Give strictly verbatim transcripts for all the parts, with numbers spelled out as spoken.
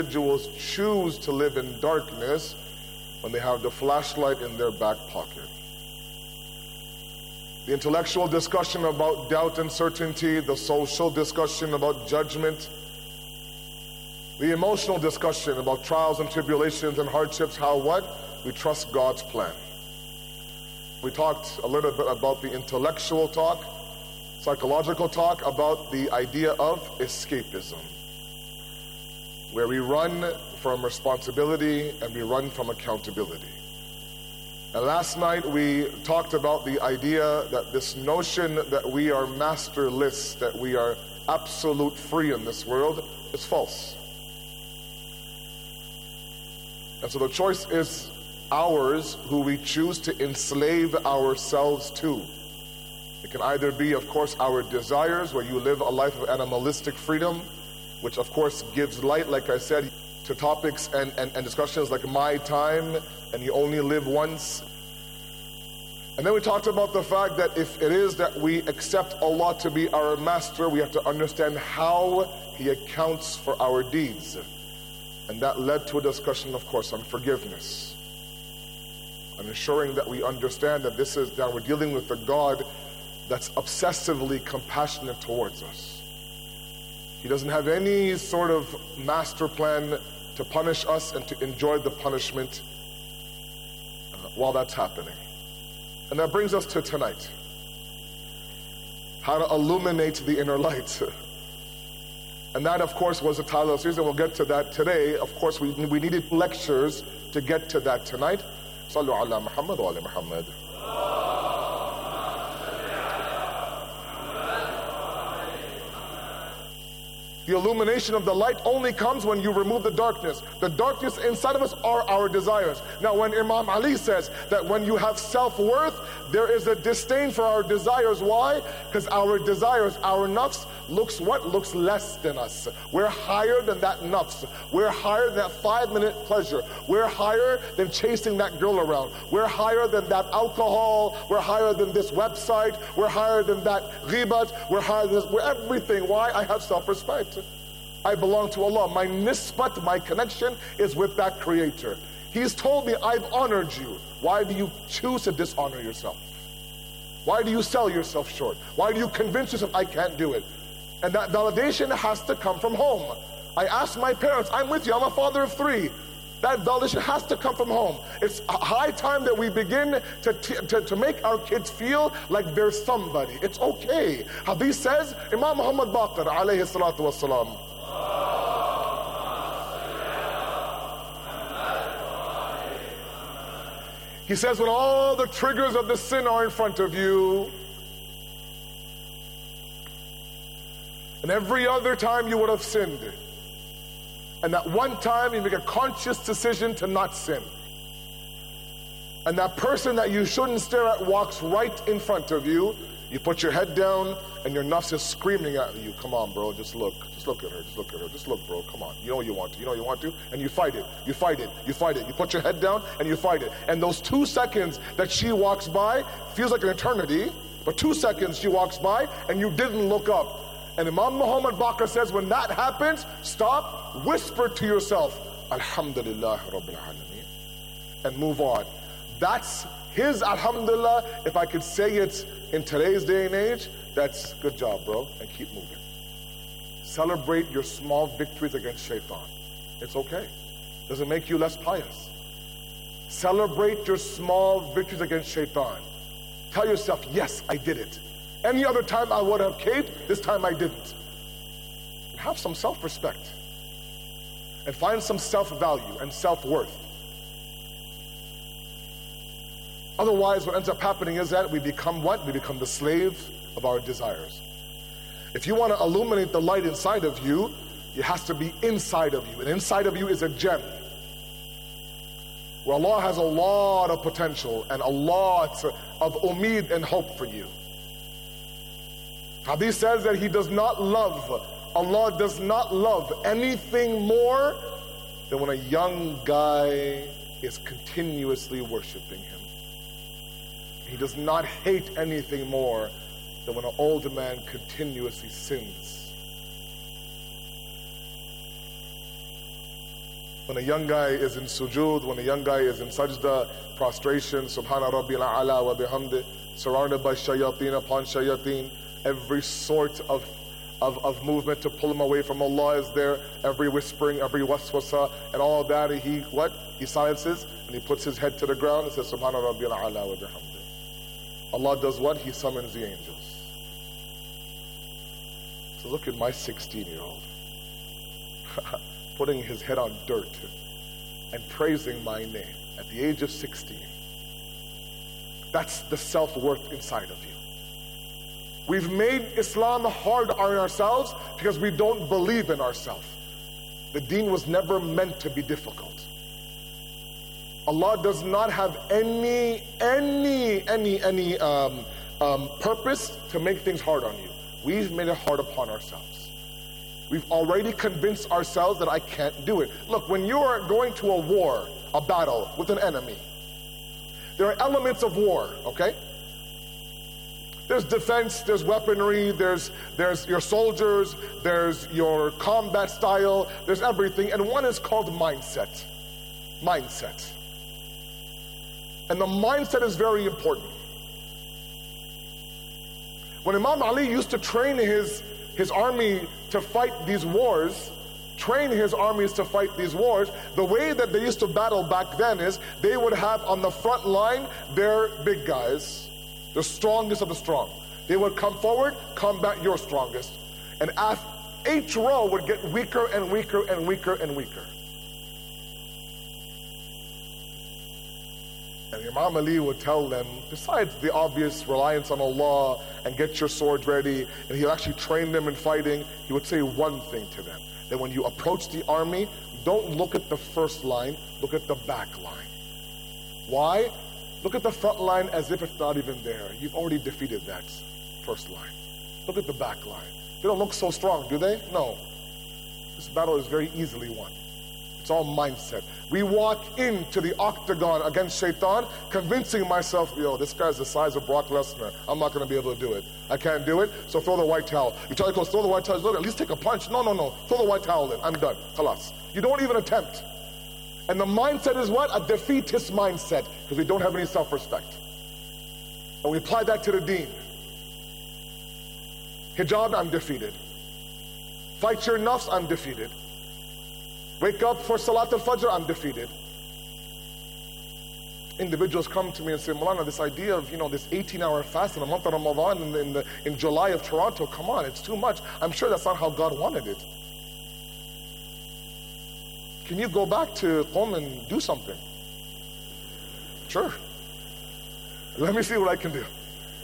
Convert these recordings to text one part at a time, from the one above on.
individuals choose to live in darkness when they have the flashlight in their back pocket. The intellectual discussion about doubt and certainty, the social discussion about judgment, the emotional discussion about trials and tribulations and hardships, how what? We trust God's plan. We talked a little bit about the intellectual talk, psychological talk, about the idea of escapism, where we run from responsibility and we run from accountability. And last night we talked about the idea that this notion that we are masterless, that we are absolute free in this world, is false. And so the choice is ours, who we choose to enslave ourselves to. It can either be, of course, our desires, where you live a life of animalistic freedom, which of course gives light, like I said, to topics and, and, and discussions like my time, and you only live once. And then we talked about the fact that if it is that we accept Allah to be our master, we have to understand how He accounts for our deeds. And that led to a discussion, of course, on forgiveness, and ensuring that we understand that this is that we're dealing with a God that's obsessively compassionate towards us. He doesn't have any sort of master plan to punish us and to enjoy the punishment uh, while that's happening. And that brings us to tonight. How to illuminate the inner light. And that, of course, was the title of the series, and we'll get to that today. Of course, we, we needed lectures to get to that tonight. Sallu ala Muhammad wa ala Muhammad. The illumination of the light only comes when you remove the darkness. The darkness inside of us are our desires. Now, when Imam Ali says that when you have self-worth, there is a disdain for our desires. Why? Because our desires, our nafs, looks what? Looks less than us. We're higher than that nafs. We're higher than that five-minute pleasure. We're higher than chasing that girl around. We're higher than that alcohol. We're higher than this website. We're higher than that ghibat. We're higher than this. We're everything. Why? I have self-respect. I belong to Allah. My nisbat, my connection is with that Creator. He's told me, I've honored you. Why do you choose to dishonor yourself? Why do you sell yourself short? Why do you convince yourself I can't do it? And that validation has to come from home. I asked my parents, I'm with you, I'm a father of three. That validation has to come from home. It's a high time that we begin to, to, to make our kids feel like they're somebody. It's okay. Hadith says, Imam Muhammad Baqir, alayhi salatu wassalam, he says, when all the triggers of the sin are in front of you, and every other time you would have sinned, and that one time you make a conscious decision to not sin, and that person that you shouldn't stare at walks right in front of you, you put your head down and your nafs is screaming at you, come on bro, just look, just look at her, just look at her, just look bro, come on, you know you want to, you know you want to, and you fight it, you fight it, you fight it, you put your head down and you fight it, and those two seconds that she walks by feels like an eternity, but two seconds she walks by and you didn't look up. And Imam Muhammad Baqir says, when that happens, stop, whisper to yourself, Alhamdulillah Rabbil Alameen, and move on. That's his Alhamdulillah. If I could say it in today's day and age, that's good job, bro, and keep moving. Celebrate your small victories against shaitan. It's okay. Doesn't make you less pious. Celebrate your small victories against shaitan. Tell yourself, yes, I did it. Any other time I would have caved, this time I didn't. Have some self-respect. And find some self-value and self-worth. Otherwise, what ends up happening is that we become what? We become the slaves of our desires. If you want to illuminate the light inside of you, it has to be inside of you. And inside of you is a gem, where Allah has a lot of potential and a lot of umeed and hope for you. Hadith says that He does not love, Allah does not love anything more than when a young guy is continuously worshiping Him. He does not hate anything more than when an old man continuously sins. When a young guy is in sujood, when a young guy is in sajda, prostration, subhana rabbil a'la wa bihamdi, surrounded by shayateen upon shayateen, every sort of, of, of movement to pull him away from Allah is there, every whispering, every waswasa, and all of that, he what? He silences, and he puts his head to the ground and says, subhana rabbil a'la wa bihamdi. Allah does what? He summons the angels. So look at my sixteen-year-old. Putting his head on dirt and praising my name at the age of sixteen. That's the self-worth inside of you. We've made Islam hard on ourselves because we don't believe in ourselves. The deen was never meant to be difficult. Allah does not have any, any, any, any um, um, purpose to make things hard on you. We've made it hard upon ourselves. We've already convinced ourselves that I can't do it. Look, when you are going to a war, a battle with an enemy, there are elements of war, okay? There's defense, there's weaponry, there's, there's your soldiers, there's your combat style, there's everything, and one is called mindset. Mindset. And the mindset is very important. When Imam Ali used to train his, his army to fight these wars, train his armies to fight these wars, the way that they used to battle back then is they would have on the front line their big guys, the strongest of the strong. They would come forward, combat your strongest. And each row would get weaker and weaker and weaker and weaker. And Imam Ali would tell them, besides the obvious reliance on Allah and get your sword ready, and he'll actually train them in fighting, he would say one thing to them, that when you approach the army, don't look at the first line, look at the back line. Why? Look at the front line as if it's not even there. You've already defeated that first line. Look at the back line. They don't look so strong, do they? No. This battle is very easily won. It's all mindset. We walk into the octagon against Shaitan, convincing myself, yo, this guy's the size of Brock Lesnar. I'm not going to be able to do it. I can't do it, so throw the white towel. You tell your coach, throw the white towel. Look, at least take a punch. No, no, no. Throw the white towel in. I'm done. Khalas. You don't even attempt. And the mindset is what? A defeatist mindset, because we don't have any self-respect. And we apply that to the deen. Hijab, I'm defeated. Fight your nafs, I'm defeated. Wake up for Salat al-Fajr, I'm defeated. Individuals come to me and say, Maulana, this idea of, you know, this eighteen-hour fast in the month of Ramadan in, the, in, the, in July of Toronto, come on, it's too much. I'm sure that's not how God wanted it. Can you go back to Qom and do something? Sure. Let me see what I can do.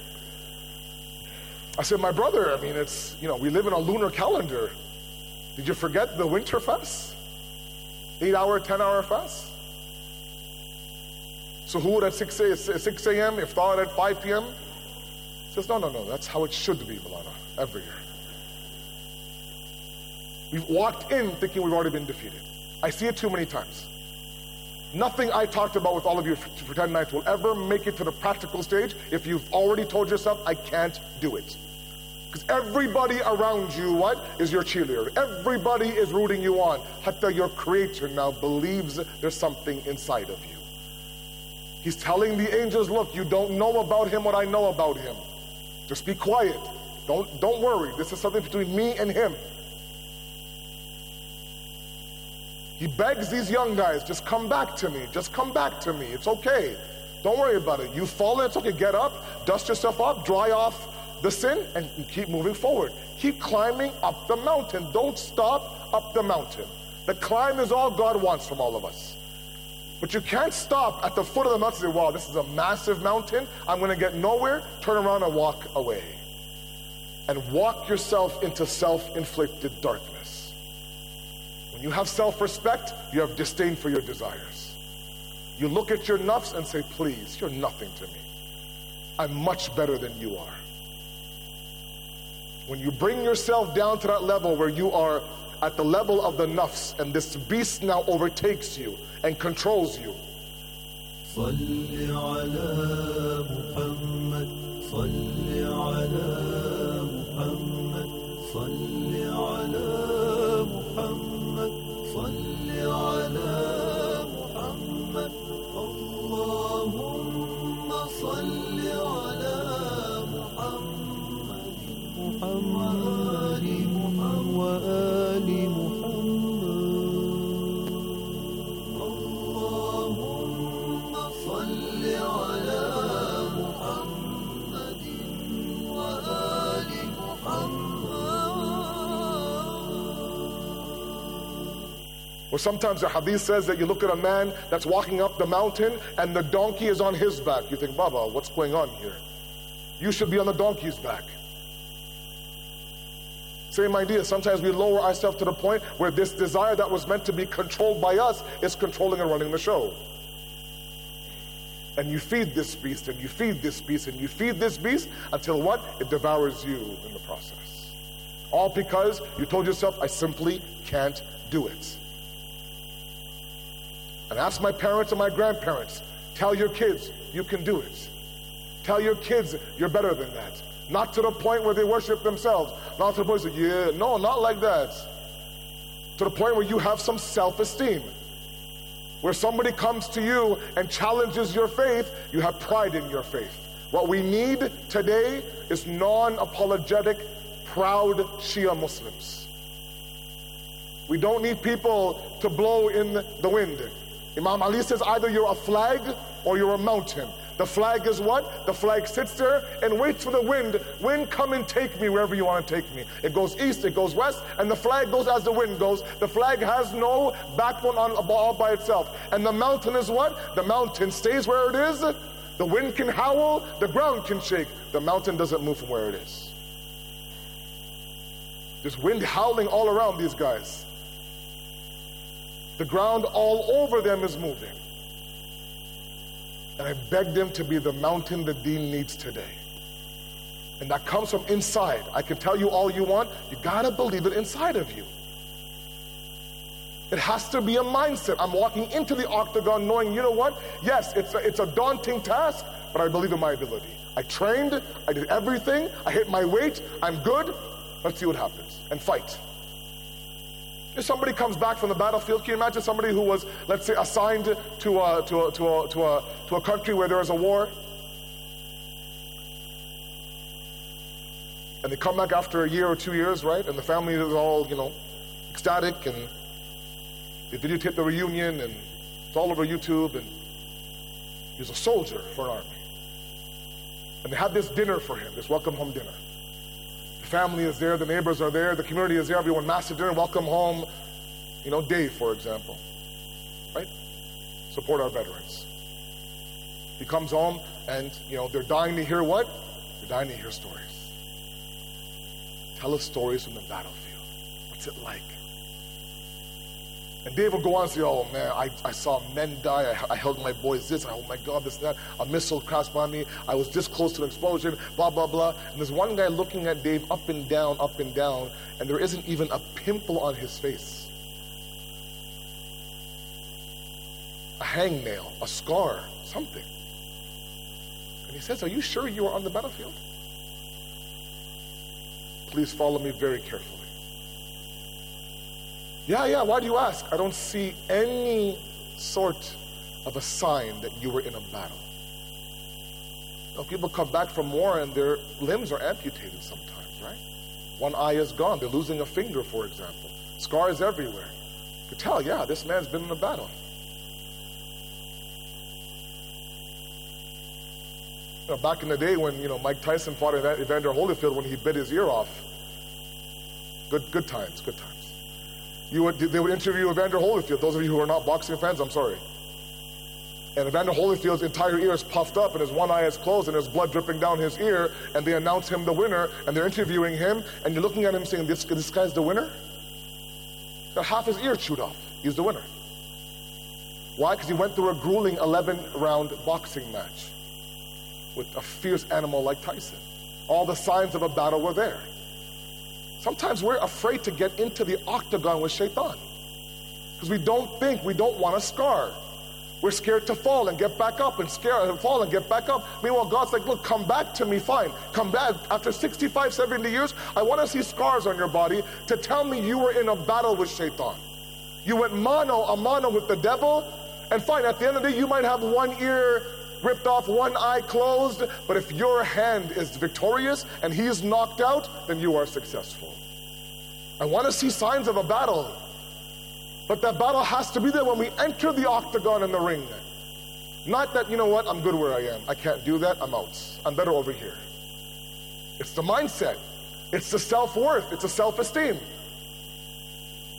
I said, my brother, I mean, it's, you know, we live in a lunar calendar. Did you forget the winter fast? Eight-hour, ten-hour fast? Suhoor at six a.m., iftar at five p.m.? He says, no, no, no, that's how it should be, Maulana, every year. We've walked in thinking we've already been defeated. I see it too many times. Nothing I talked about with all of you for ten nights will ever make it to the practical stage if you've already told yourself, I can't do it. Because everybody around you, what, is your cheerleader. Everybody is rooting you on. Hatta your creator now believes there's something inside of you. He's telling the angels, look, you don't know about him what I know about him. Just be quiet. Don't, don't worry. This is something between me and him. He begs these young guys, just come back to me. Just come back to me. It's okay. Don't worry about it. You've fallen, it's okay. Get up, dust yourself up, dry off the sin, and keep moving forward. Keep climbing up the mountain. Don't stop up the mountain. The climb is all God wants from all of us. But you can't stop at the foot of the mountain and say, wow, this is a massive mountain. I'm going to get nowhere. Turn around and walk away. And walk yourself into self-inflicted darkness. When you have self-respect, you have disdain for your desires. You look at your nafs and say, please, you're nothing to me. I'm much better than you are. When you bring yourself down to that level where you are at the level of the nafs and this beast now overtakes you and controls you. صل على محمد صل على محمد صل على محمد صل على Or sometimes the hadith says that you look at a man that's walking up the mountain and the donkey is on his back. You think, Baba, what's going on here? You should be on the donkey's back. Same idea. Sometimes we lower ourselves to the point where this desire that was meant to be controlled by us is controlling and running the show. And you feed this beast, and you feed this beast, and you feed this beast until what? It devours you in the process. All because you told yourself, I simply can't do it. And ask my parents and my grandparents, tell your kids, you can do it. Tell your kids, you're better than that. Not to the point where they worship themselves. Not to the point where they say, yeah, no, not like that. To the point where you have some self-esteem. Where somebody comes to you and challenges your faith, you have pride in your faith. What we need today is non-apologetic, proud Shia Muslims. We don't need people to blow in the wind. Imam Ali says either you're a flag or you're a mountain. The flag is what? The flag sits there and waits for the wind. Wind, come and take me wherever you want to take me. It goes east, it goes west, and the flag goes as the wind goes. The flag has no backbone on, all by itself. And the mountain is what? The mountain stays where it is. The wind can howl, the ground can shake. The mountain doesn't move from where it is. There's wind howling all around these guys. The ground all over them is moving. And I beg them to be the mountain the deen needs today. And that comes from inside. I can tell you all you want, you gotta believe it inside of you. It has to be a mindset. I'm walking into the octagon knowing, you know what? Yes, it's a, it's a daunting task, but I believe in my ability. I trained, I did everything, I hit my weight, I'm good, let's see what happens. And fight. If somebody comes back from the battlefield, can you imagine somebody who was, let's say, assigned to a, to a, to a, to a, to a country where there is a war, and they come back after a year or two years, right? And the family is all, you know, ecstatic, and they videotape the reunion, and it's all over YouTube, and he was a soldier for an army. And they had this dinner for him, this welcome home dinner. Family is there, the neighbors are there, the community is there, everyone massive dinner, welcome home, you know, Dave, for example, right? Support our veterans. He comes home and, you know, they're dying to hear what? They're dying to hear stories. Tell us stories from the battlefield. What's it like? And Dave will go on and say, oh man, I, I saw men die, I, I held my boys this, oh my God, this and that, a missile crashed by me, I was this close to an explosion, blah, blah, blah. And there's one guy looking at Dave up and down, up and down, and there isn't even a pimple on his face. A hangnail, a scar, something. And he says, are you sure you were on the battlefield? Please follow me very carefully. Yeah, yeah, why do you ask? I don't see any sort of a sign that you were in a battle. You know, people come back from war and their limbs are amputated sometimes, right? One eye is gone. They're losing a finger, for example. Scars everywhere. You could tell, yeah, this man's been in a battle. You know, back in the day when, you know, Mike Tyson fought Evander Holyfield when he bit his ear off. Good, good times, good times. You would, they would interview Evander Holyfield. Those of you who are not boxing fans, I'm sorry. And Evander Holyfield's entire ear is puffed up and his one eye is closed and there's blood dripping down his ear, and they announce him the winner and they're interviewing him and you're looking at him saying, this, this guy's the winner? Got half his ear chewed off. He's the winner. Why? Because he went through a grueling eleven round boxing match with a fierce animal like Tyson. All the signs of a battle were there. Sometimes we're afraid to get into the octagon with Shaitan because we don't think, we don't want a scar. We're scared to fall and get back up and scared and fall and get back up. Meanwhile, God's like, look, come back to me, fine. Come back. After sixty-five, seventy years, I want to see scars on your body to tell me you were in a battle with Shaitan. You went mano a mano with the devil, and fine, at the end of the day, you might have one ear ripped off, one eye closed, but if your hand is victorious and he's knocked out, then you are successful. I want to see signs of a battle, but that battle has to be there when we enter the octagon and the ring. Not that, you know what, I'm good where I am, I can't do that, I'm out, I'm better over here. It's the mindset, it's the self-worth, it's the self-esteem.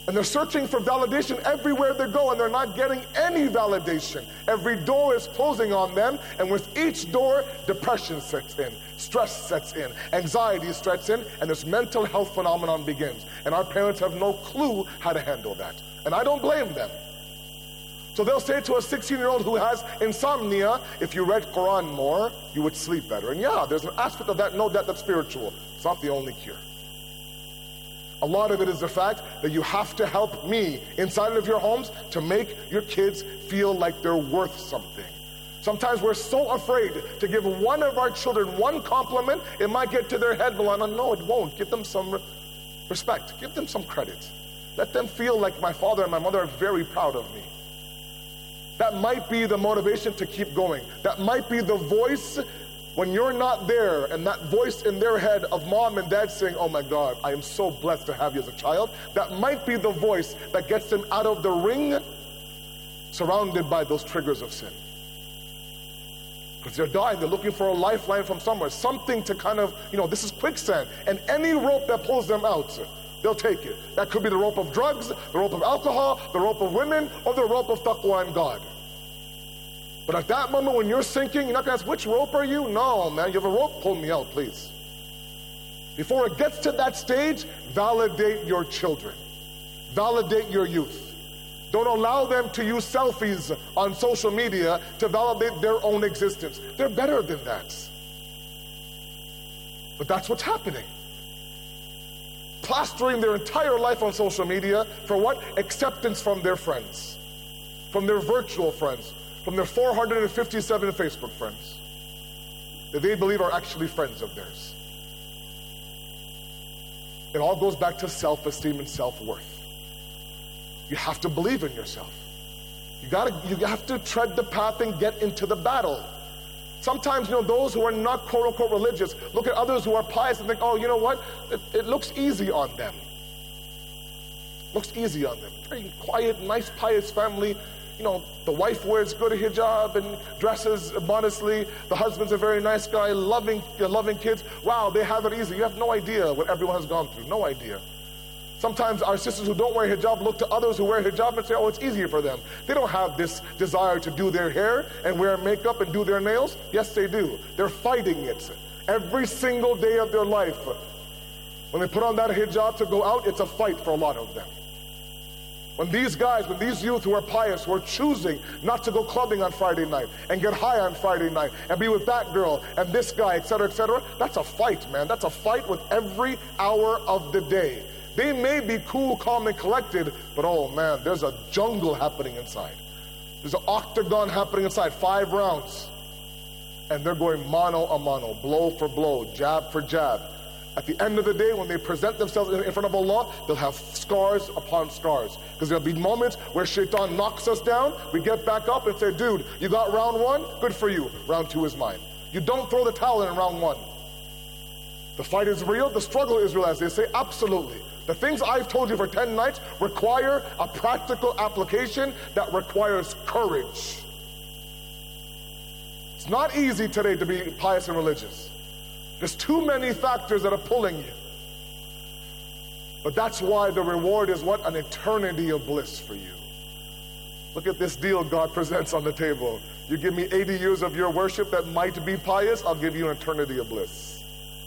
And they're searching for validation everywhere they go, and they're not getting any validation. Every door is closing on them, and with each door, depression sets in, stress sets in, anxiety sets in, and this mental health phenomenon begins. And our parents have no clue how to handle that. And I don't blame them. So they'll say to a sixteen-year-old who has insomnia, if you read Quran more, you would sleep better. And yeah, there's an aspect of that, no doubt, that's spiritual. It's not the only cure. A lot of it is the fact that you have to help me inside of your homes to make your kids feel like they're worth something. Sometimes we're so afraid to give one of our children one compliment, it might get to their head, but no, it won't. Give them some respect. Give them some credit. Let them feel like my father and my mother are very proud of me. That might be the motivation to keep going. That might be the voice when you're not there, and that voice in their head of mom and dad saying, oh my God, I am so blessed to have you as a child. That might be the voice that gets them out of the ring, surrounded by those triggers of sin. Because they're dying, they're looking for a lifeline from somewhere, something to kind of, you know, this is quicksand. And any rope that pulls them out, they'll take it. That could be the rope of drugs, the rope of alcohol, the rope of women, or the rope of taqwa and God. But at that moment when you're sinking, you're not going to ask, which rope are you? No, man, you have a rope? Pull me out, please. Before it gets to that stage, validate your children. Validate your youth. Don't allow them to use selfies on social media to validate their own existence. They're better than that. But that's what's happening. Plastering their entire life on social media for what? Acceptance from their friends, from their virtual friends, from their four hundred fifty-seven Facebook friends that they believe are actually friends of theirs. It all goes back to self-esteem and self-worth. You have to believe in yourself. You gotta, you have to tread the path and get into the battle. Sometimes, you know, those who are not quote-unquote religious look at others who are pious and think, oh, you know what? It, it looks easy on them. Looks easy on them. Very quiet, nice, pious family. You know, the wife wears good hijab and dresses modestly. The husband's a very nice guy, loving, loving kids. Wow, they have it easy. You have no idea what everyone has gone through. No idea. Sometimes our sisters who don't wear hijab look to others who wear hijab and say, oh, it's easier for them. They don't have this desire to do their hair and wear makeup and do their nails. Yes, they do. They're fighting it every single day of their life. When they put on that hijab to go out, it's a fight for a lot of them. When these guys, when these youth who are pious, who are choosing not to go clubbing on Friday night and get high on Friday night and be with that girl and this guy, et cetera, et cetera, that's a fight, man. That's a fight with every hour of the day. They may be cool, calm, and collected, but oh man, there's a jungle happening inside. There's an octagon happening inside, five rounds. And they're going mano a mano, blow for blow, jab for jab. At the end of the day, when they present themselves in front of Allah, they'll have scars upon scars. Because there'll be moments where shaitan knocks us down, we get back up and say, dude, you got round one? Good for you. Round two is mine. You don't throw the towel in round one. The fight is real, the struggle is real, as they say, absolutely. The things I've told you for ten nights require a practical application that requires courage. It's not easy today to be pious and religious. There's too many factors that are pulling you. But that's why the reward is what? An eternity of bliss for you. Look at this deal God presents on the table. You give me eighty years of your worship that might be pious, I'll give you an eternity of bliss.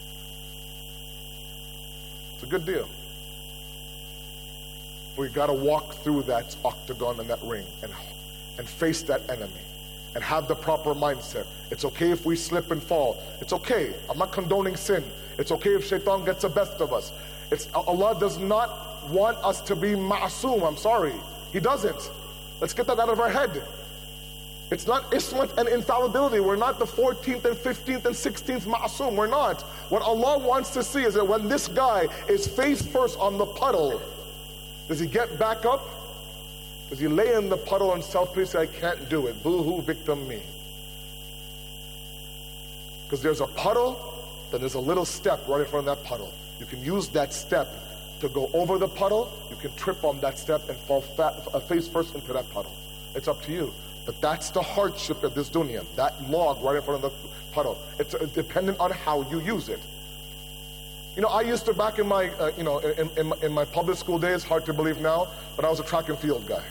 It's a good deal. We've got to walk through that octagon and that ring and, and face that enemy and have the proper mindset. It's okay if we slip and fall. It's okay. I'm not condoning sin. It's okay if shaitan gets the best of us. It's, Allah does not want us to be ma'asum. I'm sorry. He doesn't. Let's get that out of our head. It's not ismat and infallibility. We're not the fourteenth and fifteenth and sixteenth ma'asum. We're not. What Allah wants to see is that when this guy is face first on the puddle, does he get back up? Does he lay in the puddle and self-pity say, I can't do it. Boo-hoo, victim me. Because there's a puddle, then there's a little step right in front of that puddle. You can use that step to go over the puddle. You can trip on that step and fall fat, face first into that puddle. It's up to you. But that's the hardship of this dunya. That log right in front of the puddle. It's dependent on how you use it. You You know, I used to, back in my, uh, you know, in, in, my, in my public school days, hard to believe now, but I was a track and field guy.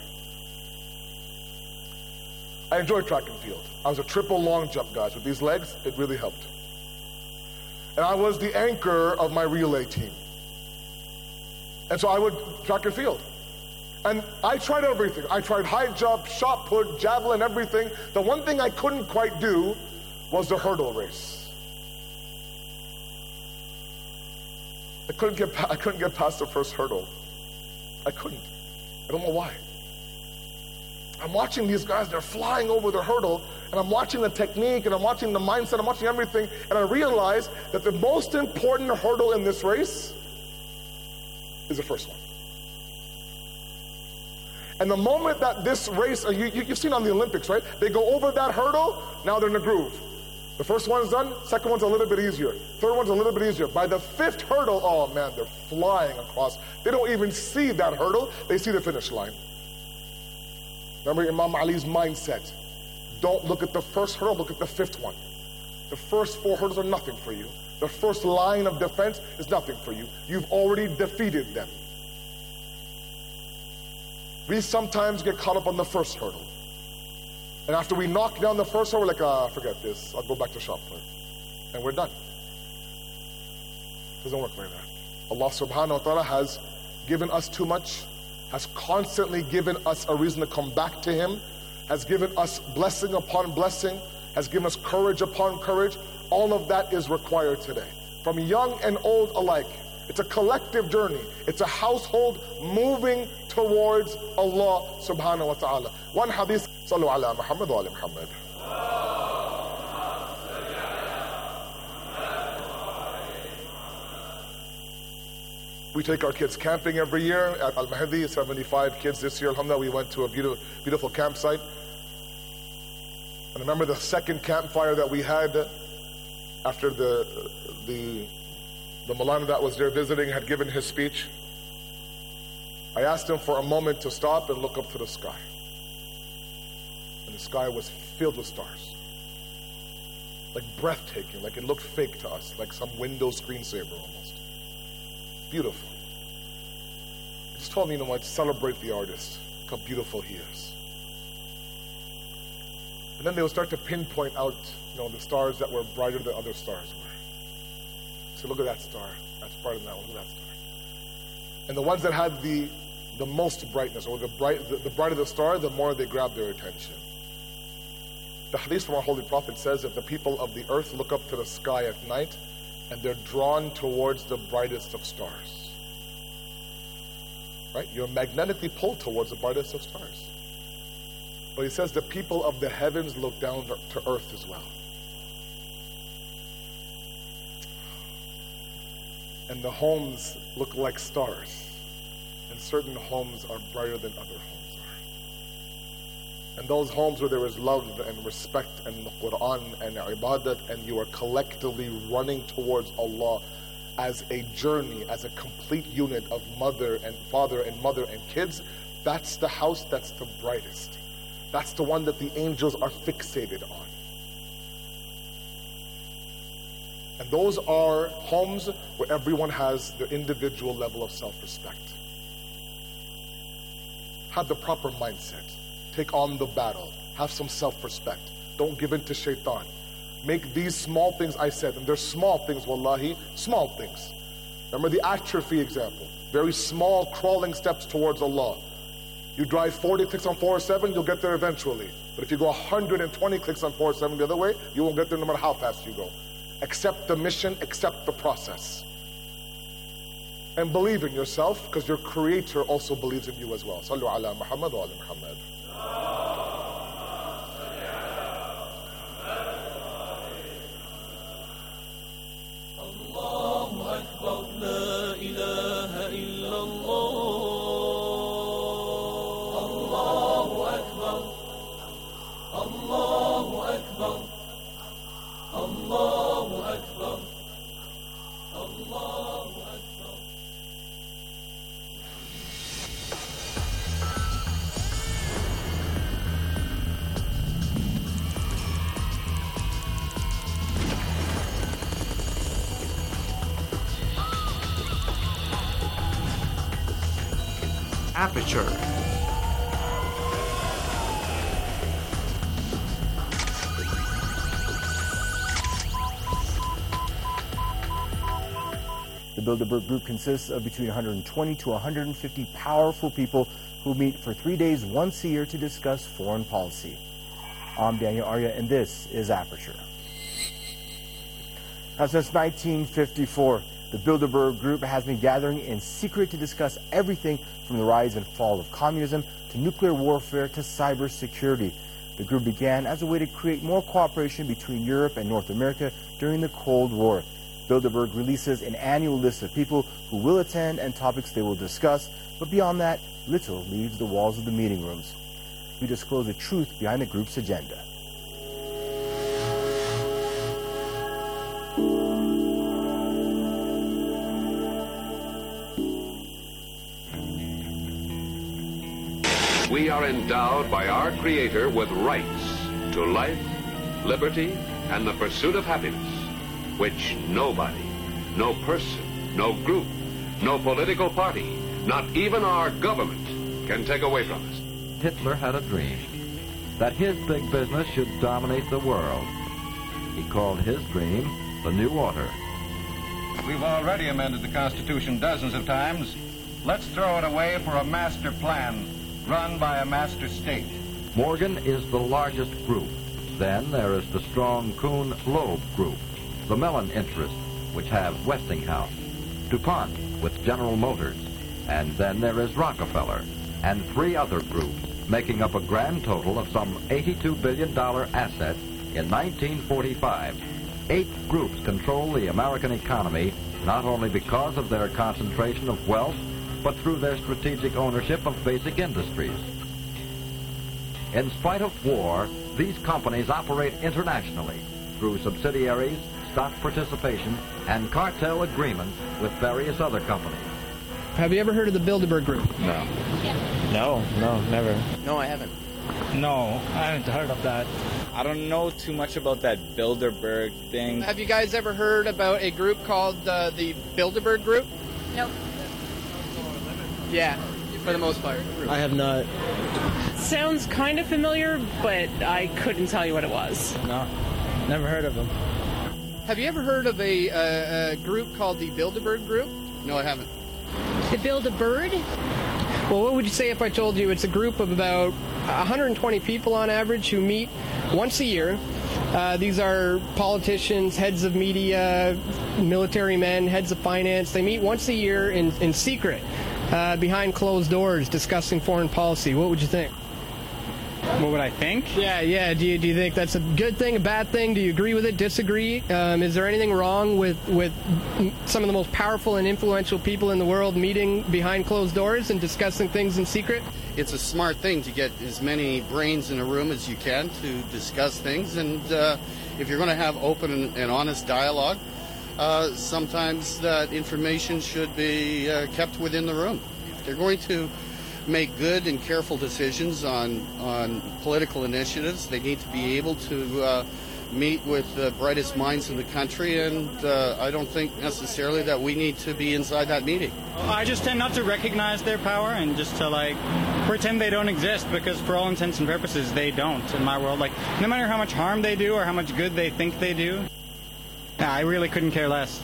I enjoyed track and field. I was a triple long jump, guys. With these legs, it really helped. And I was the anchor of my relay team. And so I would track and field. And I tried everything. I tried high jump, shot put, javelin, everything. The one thing I couldn't quite do was the hurdle race. I couldn't get pa- I couldn't get past the first hurdle. I couldn't. I don't know why. I'm watching these guys, they're flying over the hurdle, and I'm watching the technique, and I'm watching the mindset, I'm watching everything, and I realize that the most important hurdle in this race is the first one. And the moment that this race, you, you, you've seen on the Olympics, right? They go over that hurdle, now they're in the groove. The first one's done, second one's a little bit easier. Third one's a little bit easier. By the fifth hurdle, oh man, they're flying across. They don't even see that hurdle, they see the finish line. Remember Imam Ali's mindset. Don't look at the first hurdle, look at the fifth one. The first four hurdles are nothing for you. The first line of defense is nothing for you. You've already defeated them. We sometimes get caught up on the first hurdle. And after we knock down the first hurdle, we're like, ah, forget this. I'll go back to shop. And we're done. It doesn't work like that. Allah subhanahu wa ta'ala has given us too much, has constantly given us a reason to come back to Him, has given us blessing upon blessing, has given us courage upon courage. All of that is required today, from young and old alike. It's a collective journey. It's a household moving towards Allah subhanahu wa ta'ala. One hadith, Sallu ala Muhammad wa ala Muhammad. We take our kids camping every year at Al-Mahdi, seventy-five kids this year. Alhamdulillah, we went to a beautiful, beautiful campsite. And I remember the second campfire that we had after the, the, the Maulana that was there visiting had given his speech. I asked him for a moment to stop and look up to the sky. And the sky was filled with stars. Like breathtaking, like it looked fake to us, like some Windows screensaver almost. Beautiful. He just told me, you know what, celebrate the artist, how beautiful he is. And then they would start to pinpoint out, you know, the stars that were brighter than other stars were. So look at that star, that's brighter than that one, look at that star. And the ones that had the the most brightness, or the bright the, the brighter the star, the more they grab their attention. The hadith from our Holy Prophet says, if the people of the earth look up to the sky at night, and they're drawn towards the brightest of stars. Right? You're magnetically pulled towards the brightest of stars. But he says the people of the heavens look down to earth as well. And the homes look like stars. And certain homes are brighter than other homes are. And those homes where there is love and respect and the Quran and ibadat, and you are collectively running towards Allah as a journey, as a complete unit of mother and father and mother and kids, that's the house that's the brightest. That's the one that the angels are fixated on. And those are homes where everyone has their individual level of self-respect. Have the proper mindset. Take on the battle. Have some self-respect. Don't give in to shaitan. Make these small things I said, and they're small things, wallahi, small things. Remember the atrophy example. Very small crawling steps towards Allah. You drive forty clicks on four oh seven, you'll get there eventually. But if you go one hundred twenty clicks on four oh seven the other way, you won't get there no matter how fast you go. Accept the mission, accept the process. And believe in yourself, because your Creator also believes in you as well. Sallu ala Muhammad wa ala Muhammad. Allahu Akbar, la ilaha illallah. Allahu Akbar, Allahu Akbar, Allahu Akbar, Allahu Akbar. Aperture. The Bilderberg Group consists of between one hundred twenty to one hundred fifty powerful people who meet for three days once a year to discuss foreign policy. I'm Daniel Arya, and this is Aperture. Now, since nineteen fifty-four, the Bilderberg Group has been gathering in secret to discuss everything from the rise and fall of communism to nuclear warfare to cybersecurity. The group began as a way to create more cooperation between Europe and North America during the Cold War. Bilderberg releases an annual list of people who will attend and topics they will discuss, but beyond that, little leaves the walls of the meeting rooms. We disclose the truth behind the group's agenda. We are endowed by our Creator with rights to life, liberty, and the pursuit of happiness, which nobody, no person, no group, no political party, not even our government can take away from us. Hitler had a dream that his big business should dominate the world. He called his dream the New Order. We've already amended the Constitution dozens of times. Let's throw it away for a master plan run by a master state. Morgan is the largest group. Then there is the strong Kuhn-Loeb group, the Mellon interests, which have Westinghouse, DuPont with General Motors, and then there is Rockefeller, and three other groups, making up a grand total of some eighty-two billion dollars assets in nineteen forty-five. Eight groups control the American economy, not only because of their concentration of wealth, but through their strategic ownership of basic industries. In spite of war, these companies operate internationally through subsidiaries, stock participation, and cartel agreements with various other companies. Have you ever heard of the Bilderberg Group? No. No, no, never. No, I haven't. No, I haven't heard of that. I don't know too much about that Bilderberg thing. Have you guys ever heard about a group called uh, the Bilderberg Group? Nope. Yeah, for the most part. I have not. Sounds kind of familiar, but I couldn't tell you what it was. No, never heard of them. Have you ever heard of a, uh, a group called the Bilderberg Group? No, I haven't. The Build-A-Bird? Well, what would you say if I told you it's a group of about one hundred twenty people on average who meet once a year? Uh, these are politicians, heads of media, military men, heads of finance. They meet once a year in, in secret, uh, behind closed doors, discussing foreign policy. What would you think? What would I think? Yeah, yeah. Do you, do you think that's a good thing, a bad thing? Do you agree with it, disagree? Um, is there anything wrong with, with some of the most powerful and influential people in the world meeting behind closed doors and discussing things in secret? It's a smart thing to get as many brains in a room as you can to discuss things. And uh, if you're going to have open and, and honest dialogue, uh, sometimes that information should be uh, kept within the room. If they're going to make good and careful decisions on on political initiatives, they need to be able to uh, meet with the brightest minds in the country, and uh, I don't think necessarily that we need to be inside that meeting. I just tend not to recognize their power and just to like pretend they don't exist, because for all intents and purposes they don't in my world. Like, no matter how much harm they do or how much good they think they do, nah, I really couldn't care less.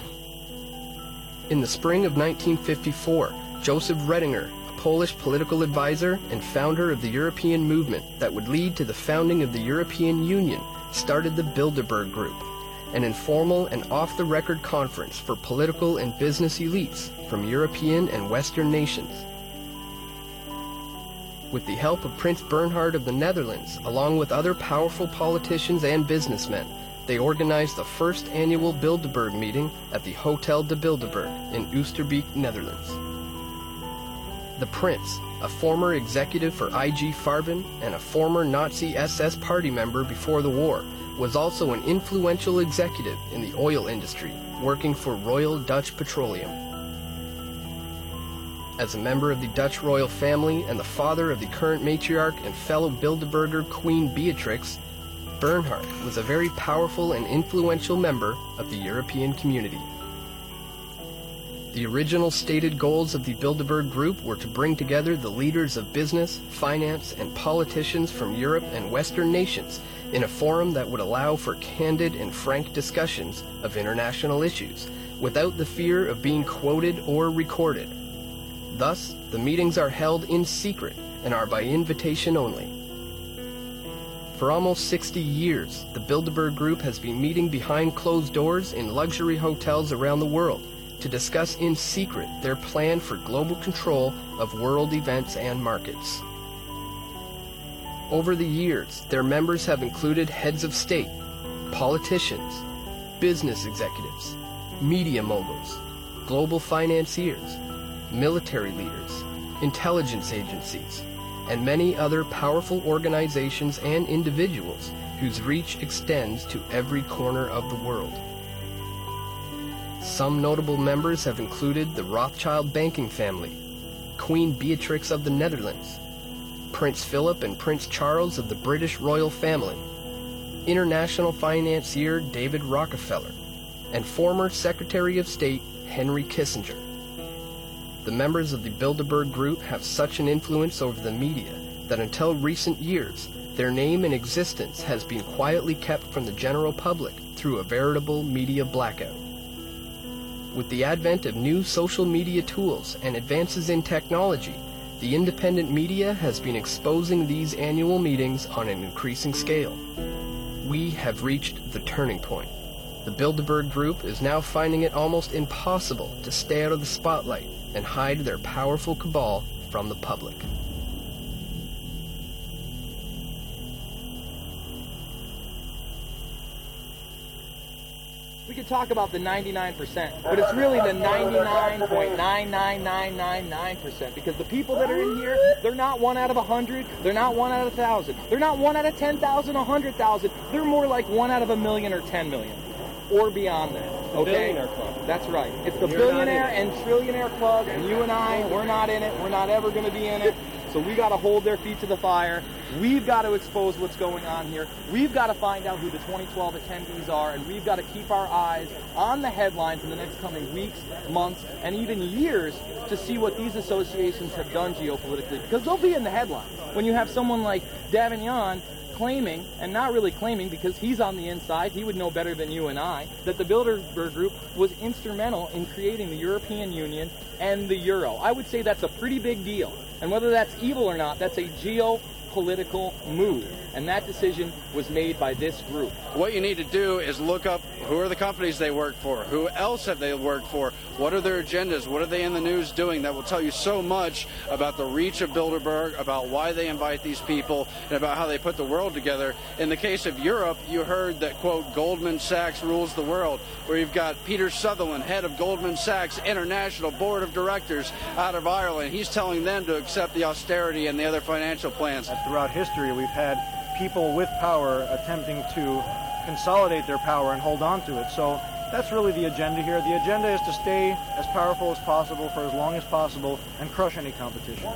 In the spring of nineteen fifty-four, Joseph Redinger, Polish political advisor and founder of the European movement that would lead to the founding of the European Union, started the Bilderberg Group, an informal and off-the-record conference for political and business elites from European and Western nations. With the help of Prince Bernhard of the Netherlands, along with other powerful politicians and businessmen, they organized the first annual Bilderberg meeting at the Hotel de Bilderberg in Oosterbeek, Netherlands. The Prince, a former executive for I G Farben and a former Nazi S S party member before the war, was also an influential executive in the oil industry, working for Royal Dutch Petroleum. As a member of the Dutch royal family and the father of the current matriarch and fellow Bilderberger Queen Beatrix, Bernhard was a very powerful and influential member of the European community. The original stated goals of the Bilderberg Group were to bring together the leaders of business, finance, and politicians from Europe and Western nations in a forum that would allow for candid and frank discussions of international issues, without the fear of being quoted or recorded. Thus, the meetings are held in secret and are by invitation only. For almost sixty years, the Bilderberg Group has been meeting behind closed doors in luxury hotels around the world to discuss in secret their plan for global control of world events and markets. Over the years, their members have included heads of state, politicians, business executives, media moguls, global financiers, military leaders, intelligence agencies, and many other powerful organizations and individuals whose reach extends to every corner of the world. Some notable members have included the Rothschild banking family, Queen Beatrix of the Netherlands, Prince Philip and Prince Charles of the British royal family, international financier David Rockefeller, and former Secretary of State Henry Kissinger. The members of the Bilderberg Group have such an influence over the media that until recent years, their name and existence has been quietly kept from the general public through a veritable media blackout. With the advent of new social media tools and advances in technology, the independent media has been exposing these annual meetings on an increasing scale. We have reached the turning point. The Bilderberg Group is now finding it almost impossible to stay out of the spotlight and hide their powerful cabal from the public. We could talk about the ninety-nine percent, but it's really the ninety-nine point nine nine nine nine nine percent, because the people that are in here, they're not one out of a hundred, they're not one out of a thousand, they're not one out of ten thousand, a hundred thousand, they're more like one out of a million or ten million, or beyond that. The okay? billionaire club. That's right. It's the You're billionaire and trillionaire club, and you and I, we're not in it. We're not ever going to be in it. So we got to hold their feet to the fire. We've got to expose what's going on here. We've got to find out who the twenty twelve attendees are, and we've got to keep our eyes on the headlines in the next coming weeks, months, and even years to see what these associations have done geopolitically, because they'll be in the headlines. When you have someone like Davignon claiming, and not really claiming because he's on the inside, he would know better than you and I, that the Bilderberg Group was instrumental in creating the European Union and the Euro. I would say that's a pretty big deal. And whether that's evil or not, that's a geopolitical move. And that decision was made by this group. What you need to do is look up who are the companies they work for, who else have they worked for, what are their agendas, what are they in the news doing. That will tell you so much about the reach of Bilderberg, about why they invite these people, and about how they put the world together. In the case of Europe, you heard that, quote, Goldman Sachs rules the world, where you've got Peter Sutherland, head of Goldman Sachs International Board of Directors out of Ireland. He's telling them to accept the austerity and the other financial plans. Throughout history, we've had people with power attempting to consolidate their power and hold on to it. So that's really the agenda here. The agenda is to stay as powerful as possible for as long as possible and crush any competition.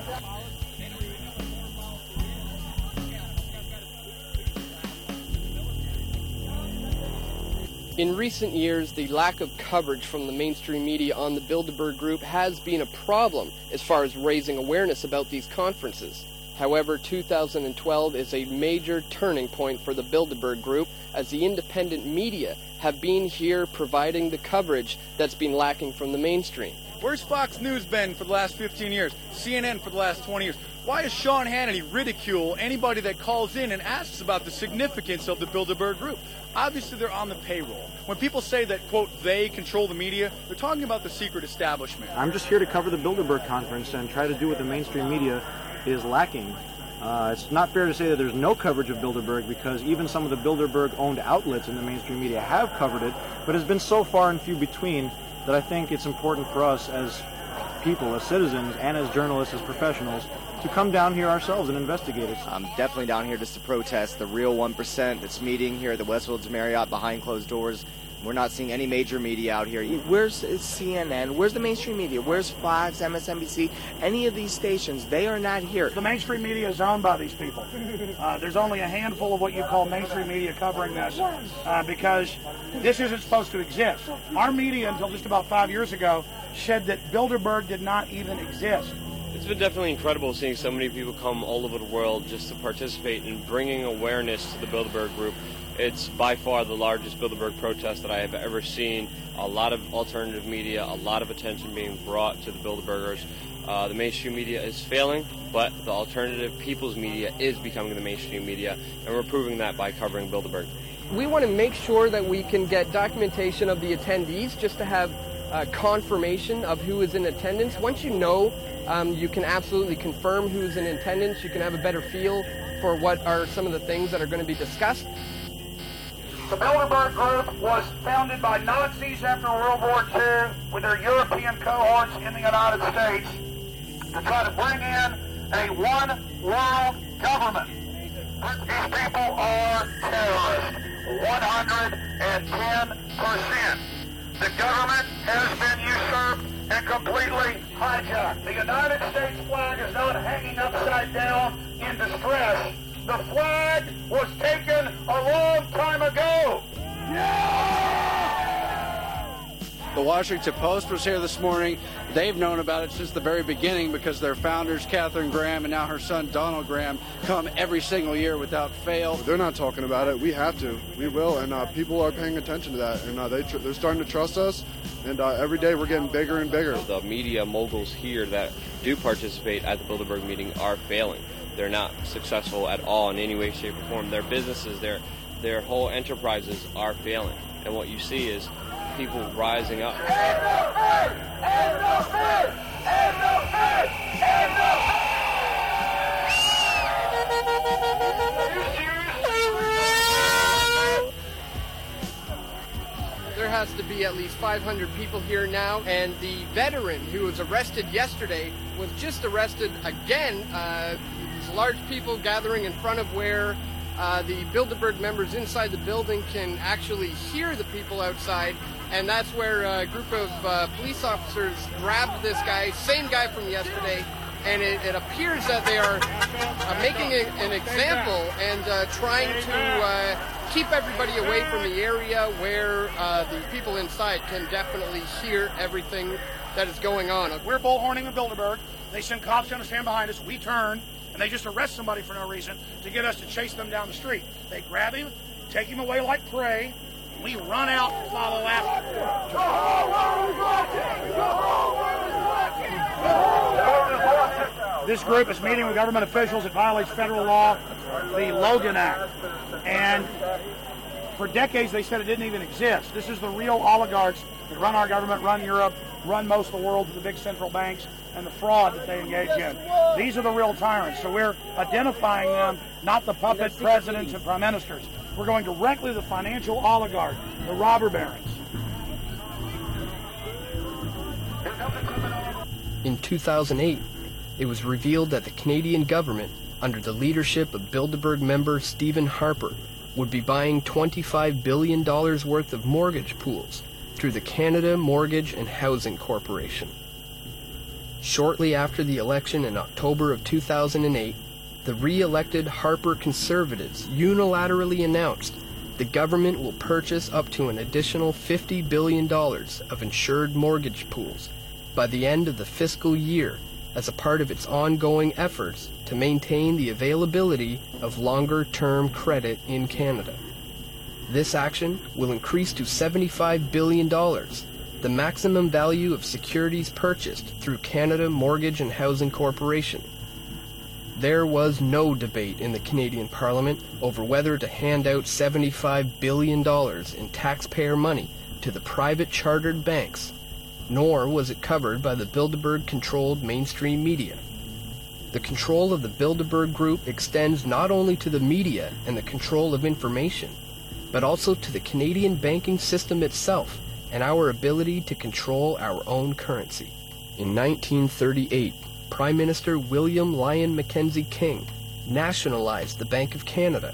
In recent years, the lack of coverage from the mainstream media on the Bilderberg Group has been a problem as far as raising awareness about these conferences. However, two thousand twelve is a major turning point for the Bilderberg Group, as the independent media have been here providing the coverage that's been lacking from the mainstream. Where's Fox News been for the last fifteen years? C N N for the last twenty years? Why does Sean Hannity ridicule anybody that calls in and asks about the significance of the Bilderberg Group? Obviously, they're on the payroll. When people say that, quote, they control the media, they're talking about the secret establishment. I'm just here to cover the Bilderberg conference and try to do what the mainstream media is lacking. Uh, it's not fair to say that there's no coverage of Bilderberg, because even some of the Bilderberg-owned outlets in the mainstream media have covered it, but it's been so far and few between that I think it's important for us as people, as citizens, and as journalists, as professionals, to come down here ourselves and investigate it. I'm definitely down here just to protest the real one percent that's meeting here at the Westwoods Marriott behind closed doors. We're not seeing any major media out here. Where's C N N? Where's the mainstream media? Where's Fox, M S N B C? Any of these stations, they are not here. The mainstream media is owned by these people. Uh, there's only a handful of what you call mainstream media covering this uh, because this isn't supposed to exist. Our media, until just about five years ago, said that Bilderberg did not even exist. It's been definitely incredible seeing so many people come all over the world just to participate in bringing awareness to the Bilderberg Group. It's by far the largest Bilderberg protest that I have ever seen. A lot of alternative media, a lot of attention being brought to the Bilderbergers. Uh, the mainstream media is failing, but the alternative people's media is becoming the mainstream media, and we're proving that by covering Bilderberg. We want to make sure that we can get documentation of the attendees just to have uh, confirmation of who is in attendance. Once you know, um, you can absolutely confirm who's in attendance. You can have a better feel for what are some of the things that are going to be discussed. The Bilderberg Group was founded by Nazis after World War Two with their European cohorts in the United States to try to bring in a one-world government. These people are terrorists, one hundred ten percent. The government has been usurped and completely hijacked. The United States flag is not hanging upside down in distress. The flag was taken a long time ago. The Washington Post was here this morning. They've known about it since the very beginning because their founders, Katharine Graham, and now her son, Donald Graham, come every single year without fail. They're not talking about it. We have to. We will. And uh, people are paying attention to that. And uh, they tr- they're starting to trust us. And uh, every day we're getting bigger and bigger. The media moguls here that do participate at the Bilderberg meeting are failing. They're not successful at all in any way, shape, or form. Their businesses, their their whole enterprises are failing. And what you see is people rising up. There has to be at least five hundred people here now, and the veteran who was arrested yesterday was just arrested again. Uh, there's large people gathering in front of where uh, the Bilderberg members inside the building can actually hear the people outside, and that's where a group of uh, police officers grabbed this guy, same guy from yesterday, and it, it appears that they are uh, making a, an example and uh, trying to uh, keep everybody away from the area where uh, the people inside can definitely hear everything that is going on. We're bullhorning the Bilderberg. They send cops down to stand behind us. We turn, and they just arrest somebody for no reason to get us to chase them down the street. They grab him, take him away like prey. We run out and follow after. This group is meeting with government officials. It violates federal law, the Logan Act. And for decades they said it didn't even exist. This is the real oligarchs that run our government, run Europe, run most of the world with the big central banks and the fraud that they engage in. These are the real tyrants. So we're identifying them, not the puppet presidents and prime ministers. We're going directly to the financial oligarch, the robber barons. In two thousand eight, it was revealed that the Canadian government, under the leadership of Bilderberg member Stephen Harper, would be buying twenty-five billion dollars worth of mortgage pools through the Canada Mortgage and Housing Corporation. Shortly after the election in October of two thousand eight, the re-elected Harper Conservatives unilaterally announced the government will purchase up to an additional fifty billion dollars of insured mortgage pools by the end of the fiscal year as a part of its ongoing efforts to maintain the availability of longer-term credit in Canada. This action will increase to seventy-five billion dollars, the maximum value of securities purchased through Canada Mortgage and Housing Corporation. There was no debate in the Canadian Parliament over whether to hand out seventy-five billion dollars in taxpayer money to the private chartered banks, nor was it covered by the Bilderberg-controlled mainstream media. The control of the Bilderberg Group extends not only to the media and the control of information, but also to the Canadian banking system itself and our ability to control our own currency. In nineteen thirty-eight, Prime Minister William Lyon Mackenzie King nationalized the Bank of Canada,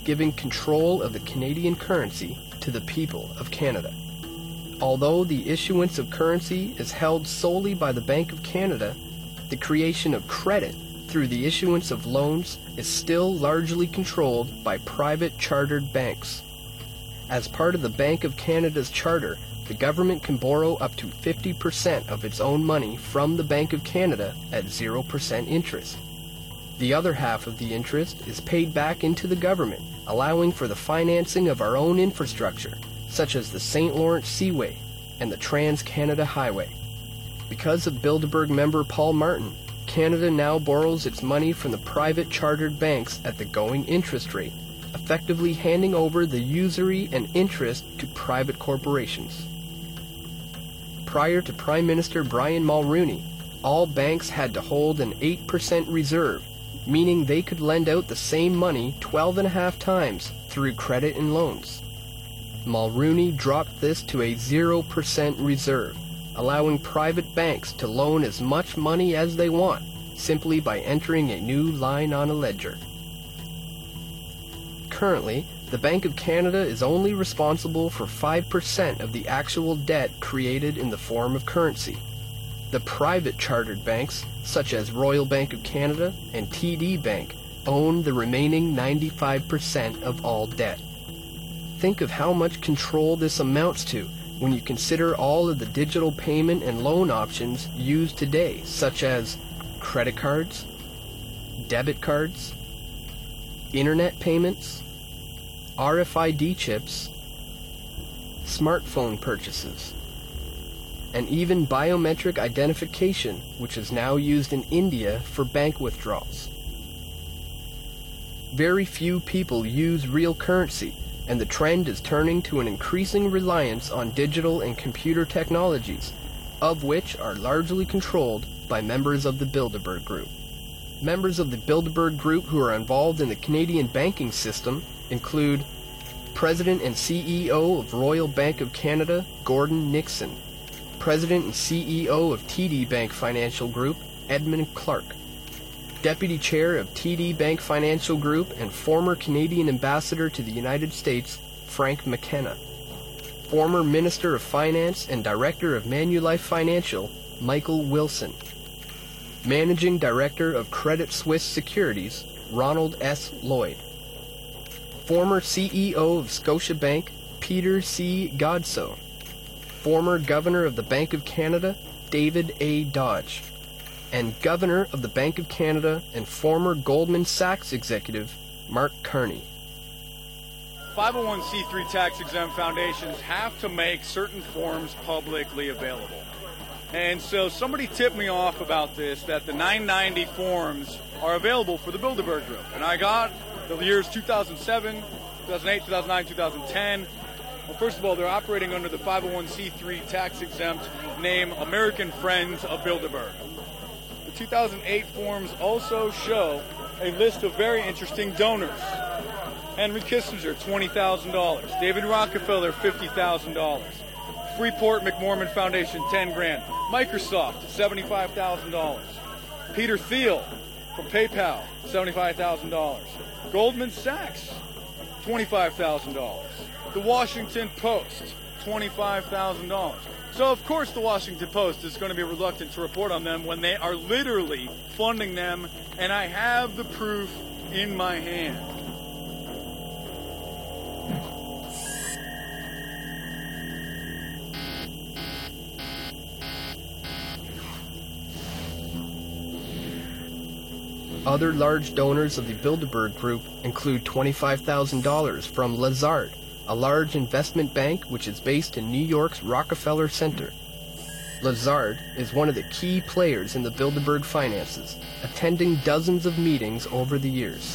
giving control of the Canadian currency to the people of Canada. Although the issuance of currency is held solely by the Bank of Canada, the creation of credit through the issuance of loans is still largely controlled by private chartered banks. As part of the Bank of Canada's charter, the government can borrow up to fifty percent of its own money from the Bank of Canada at zero percent interest. The other half of the interest is paid back into the government, allowing for the financing of our own infrastructure, such as the Saint Lawrence Seaway and the Trans-Canada Highway. Because of Bilderberg member Paul Martin, Canada now borrows its money from the private chartered banks at the going interest rate, effectively handing over the usury and interest to private corporations. Prior to Prime Minister Brian Mulroney, all banks had to hold an eight percent reserve, meaning they could lend out the same money twelve and a half times through credit and loans. Mulroney dropped this to a zero percent reserve, allowing private banks to loan as much money as they want, simply by entering a new line on a ledger. Currently, the Bank of Canada is only responsible for five percent of the actual debt created in the form of currency. The private chartered banks, such as Royal Bank of Canada and T D Bank, own the remaining ninety-five percent of all debt. Think of how much control this amounts to when you consider all of the digital payment and loan options used today, such as credit cards, debit cards, internet payments, R F I D chips, smartphone purchases, and even biometric identification, which is now used in India for bank withdrawals. Very few people use real currency, and the trend is turning to an increasing reliance on digital and computer technologies, of which are largely controlled by members of the Bilderberg Group. Members of the Bilderberg Group who are involved in the Canadian banking system include President and C E O of Royal Bank of Canada, Gordon Nixon, President and C E O of T D Bank Financial Group, Edmund Clark, Deputy Chair of T D Bank Financial Group and former Canadian Ambassador to the United States, Frank McKenna, former Minister of Finance and Director of Manulife Financial, Michael Wilson, Managing Director of Credit Suisse Securities, Ronald S. Lloyd, former C E O of Scotiabank, Peter C. Godsoe, former Governor of the Bank of Canada, David A. Dodge, and Governor of the Bank of Canada and former Goldman Sachs executive, Mark Carney. five oh one c three tax-exempt foundations have to make certain forms publicly available. And so somebody tipped me off about this, that the nine ninety forms are available for the Bilderberg Group. And I got the years two thousand seven, two thousand eight, two thousand nine, two thousand ten. Well, first of all, they're operating under the five oh one c three tax-exempt name American Friends of Bilderberg. The two thousand eight forms also show a list of very interesting donors. Henry Kissinger, twenty thousand dollars. David Rockefeller, fifty thousand dollars. Freeport McMorman Foundation, ten grand. Microsoft, seventy-five thousand dollars. Peter Thiel from PayPal, seventy-five thousand dollars. Goldman Sachs, twenty-five thousand dollars. The Washington Post, twenty-five thousand dollars. So, of course, the Washington Post is going to be reluctant to report on them when they are literally funding them, and I have the proof in my hand. Other large donors of the Bilderberg Group include twenty-five thousand dollars from Lazard, a large investment bank which is based in New York's Rockefeller Center. Lazard is one of the key players in the Bilderberg finances, attending dozens of meetings over the years.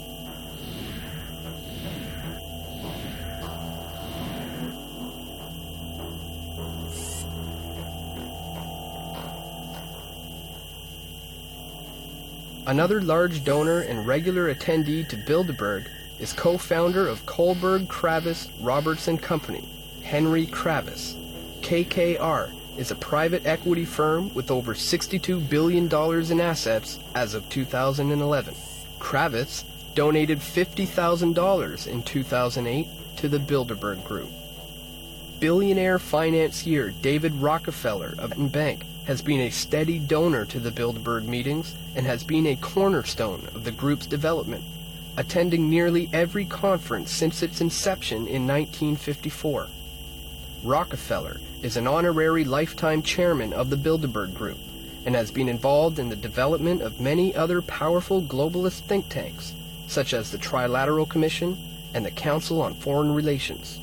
Another large donor and regular attendee to Bilderberg is co-founder of Kohlberg, Kravis, Roberts and Company, Henry Kravis. K K R is a private equity firm with over sixty-two billion dollars in assets as of two thousand eleven. Kravis donated fifty thousand dollars in two thousand eight to the Bilderberg Group. Billionaire financier David Rockefeller of Manhattan Bank has been a steady donor to the Bilderberg meetings and has been a cornerstone of the group's development, attending nearly every conference since its inception in nineteen fifty-four. Rockefeller is an honorary lifetime chairman of the Bilderberg Group and has been involved in the development of many other powerful globalist think tanks, such as the Trilateral Commission and the Council on Foreign Relations.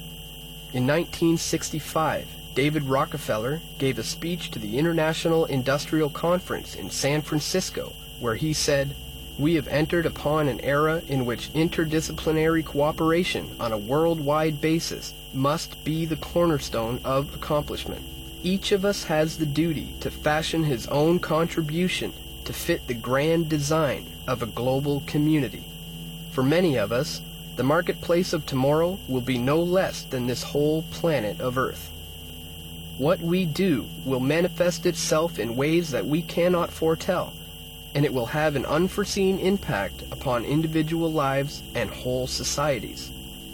In nineteen sixty-five, David Rockefeller gave a speech to the International Industrial Conference in San Francisco, where he said, "We have entered upon an era in which interdisciplinary cooperation on a worldwide basis must be the cornerstone of accomplishment. Each of us has the duty to fashion his own contribution to fit the grand design of a global community. For many of us, the marketplace of tomorrow will be no less than this whole planet of Earth. What we do will manifest itself in ways that we cannot foretell, and it will have an unforeseen impact upon individual lives and whole societies.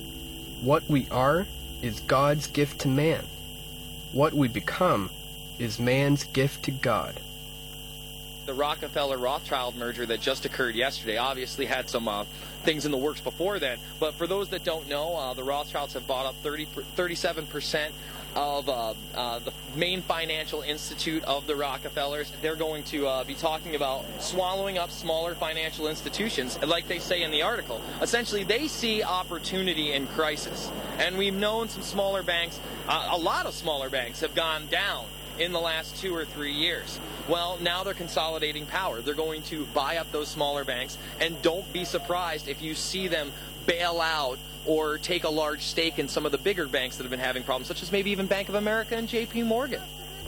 What we are is God's gift to man. What we become is man's gift to God." The Rockefeller-Rothschild merger that just occurred yesterday obviously had some uh, things in the works before then. But for those that don't know, uh, the Rothschilds have bought up thirty, thirty-seven percent of uh, uh, the main financial institute of the Rockefellers. They're going to uh, be talking about swallowing up smaller financial institutions. Like they say in the article, essentially they see opportunity in crisis. And we've known some smaller banks, uh, a lot of smaller banks have gone down in the last two or three years. Well, now they're consolidating power. They're going to buy up those smaller banks, and don't be surprised if you see them bail out or take a large stake in some of the bigger banks that have been having problems, such as maybe even Bank of America and J P Morgan.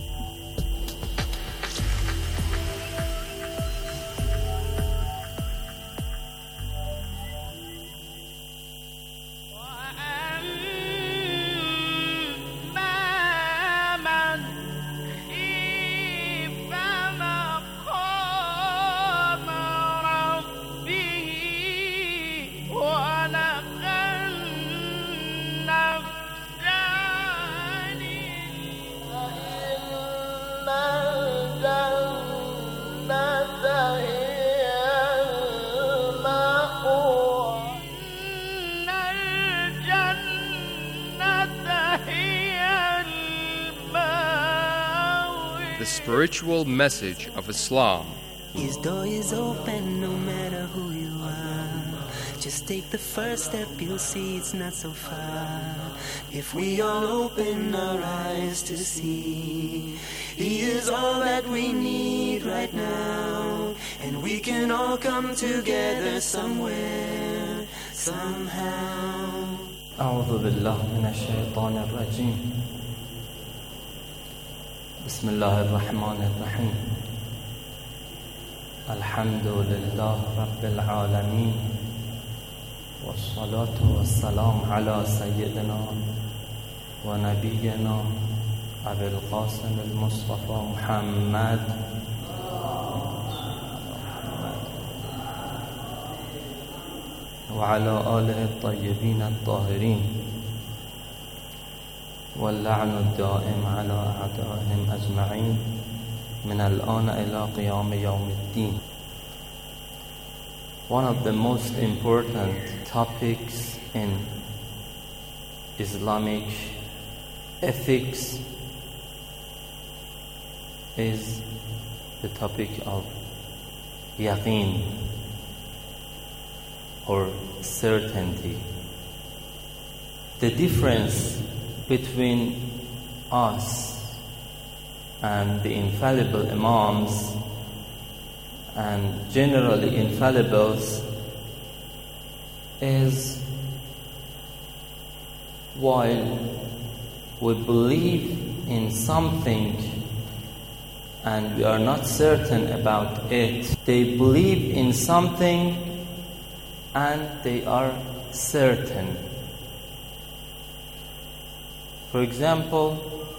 The spiritual message of Islam. His door is open no matter who you are. Just take the first step, you'll see it's not so far. If we all open our eyes to see, He is all that we need right now. And we can all come together somewhere, somehow. أعوذ بالله من الشيطان الرجيم. بسم الله الرحمن الرحيم. الحمد لله رب العالمين، والصلاة والسلام على سيدنا ونبينا أبي القاسم المصطفى محمد وعلى آله الطيبين الطاهرين، واللعن الدائم على أعدائهم أجمعين من الآن إلى قيام يوم الدين. One of the most important topics in Islamic ethics is the topic of yaqeen, or certainty. The difference between us and the infallible imams and generally infallibles is, while we believe in something and we are not certain about it, they believe in something and they are certain. For example,